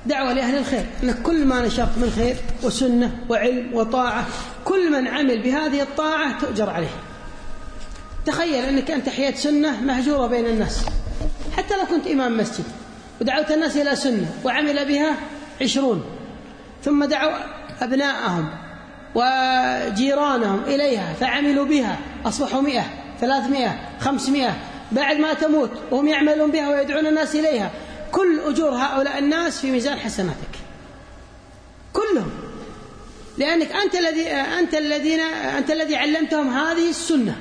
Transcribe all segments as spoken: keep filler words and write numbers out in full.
دعوة لأهل الخير، أنك كل ما نشرت من خير وسنة وعلم وطاعة كل من عمل بهذه الطاعة تؤجر عليه. تخيل أنك أنت حياة سنة مهجورة بين الناس، حتى لو كنت إمام مسجد ودعوت الناس إلى سنة وعمل بها عشرون، ثم دعوا أبناءهم وجيرانهم إليها فعملوا بها أصبحوا مئة ثلاثمائة خمسمائة، بعد ما تموت وهم يعملون بها ويدعون الناس إليها، كل أجور هؤلاء الناس في ميزان حسناتك كلهم، لأنك أنت الذي أنت الذين أنت الذي علمتهم هذه السنة.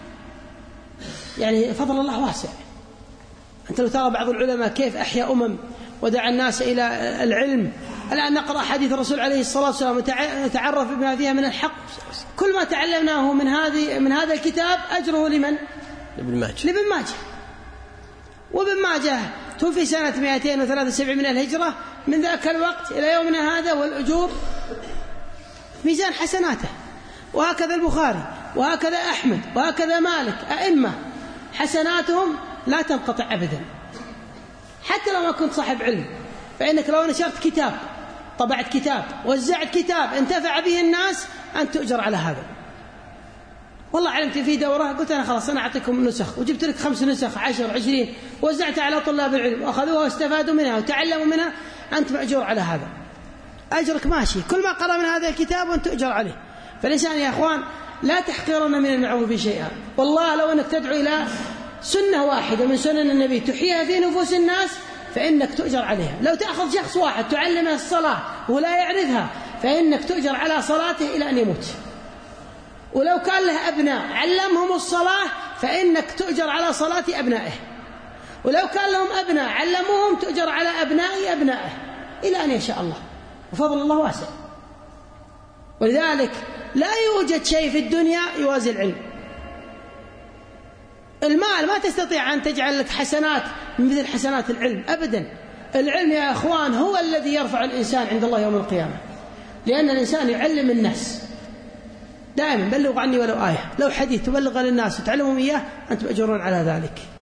يعني فضل الله واسع. أنت لو ترى بعض العلماء كيف أحيا أمم ودعا الناس إلى العلم. الآن نقرأ حديث الرسول عليه الصلاة والسلام ونتعرف بما فيها من الحق، كل ما تعلمناه من هذه من هذا الكتاب أجره لمن؟ لابن ماجه. لابن ماجه. وابن ماجه توفي سنة مئتين وثلاثة وسبعين من الهجرة، من ذاك الوقت إلى يومنا هذا والأجور ميزان حسناته. وهكذا البخاري وهكذا أحمد وهكذا مالك، أئمة حسناتهم لا تنقطع أبدا. حتى لو ما كنت صاحب علم، فإنك لو نشرت كتاب، طبعت كتاب، وزعت كتاب انتفع به الناس، أنت تؤجر على هذا. والله علمت في دورة قلت أنا خلاص أنا أعطيكم نسخ، وجبت لك خمس نسخ عشر عشرين وزعتها على طلاب العلم وأخذوها واستفادوا منها وتعلموا منها، أنت مأجور على هذا، أجرك ماشي. كل ما قرأ من هذا الكتاب وأنت تؤجر عليه. فالإنسان يا أخوان لا تحقرن من المعروف شيئا. والله لو أنك تدعو إلى سنة واحدة من سنن النبي تحييها في نفوس الناس فإنك تؤجر عليها. لو تأخذ شخص واحد تعلمه الصلاة ولا يعرفها فإنك تؤجر على صلاته إلى أن يموت. ولو كان له أبناء علمهم الصلاة فإنك تؤجر على صلاة أبنائه. ولو كان لهم أبناء علموهم تؤجر على أبناء أبنائه إلى أن يشاء الله. وفضل الله واسع. ولذلك لا يوجد شيء في الدنيا يوازي العلم. المال ما تستطيع أن تجعل لك حسنات مثل حسنات العلم أبدا. العلم يا أخوان هو الذي يرفع الإنسان عند الله يوم القيامة، لأن الإنسان يعلم الناس دائما. بلغوا عني ولو آية، لو حديث تبلغ للناس وتعلمهم إياه أنتم أجرون على ذلك.